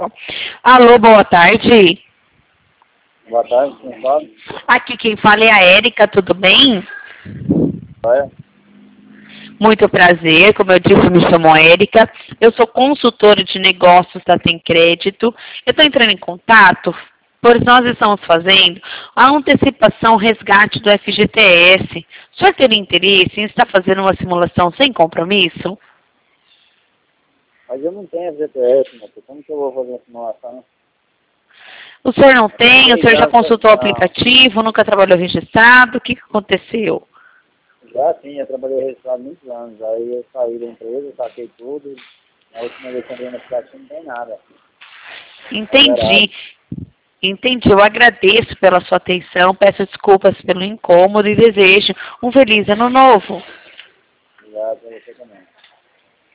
Alô, boa tarde. Boa tarde, quem fala? Aqui quem fala é a Érica, tudo bem? É. Muito prazer, como eu disse, me chamo Érica. Eu sou consultora de negócios da Tem Crédito. Eu estou entrando em contato, pois nós estamos fazendo a antecipação resgate do FGTS. O senhor teria interesse em estar fazendo uma simulação sem compromisso? Mas eu não tenho FGTS, moço. Como que eu vou fazer uma simulação? O senhor não tem? O senhor já consultou o Não. aplicativo? Nunca trabalhou registrado? O que aconteceu? Já sim, eu trabalhei registrado há muitos anos. Aí eu saí da empresa, saquei tudo. Na última vez que eu entrei no aplicativo não tem nada. Entendi. Entendi. Eu agradeço pela sua atenção, peço desculpas pelo incômodo e desejo um feliz ano novo. Obrigado a você também.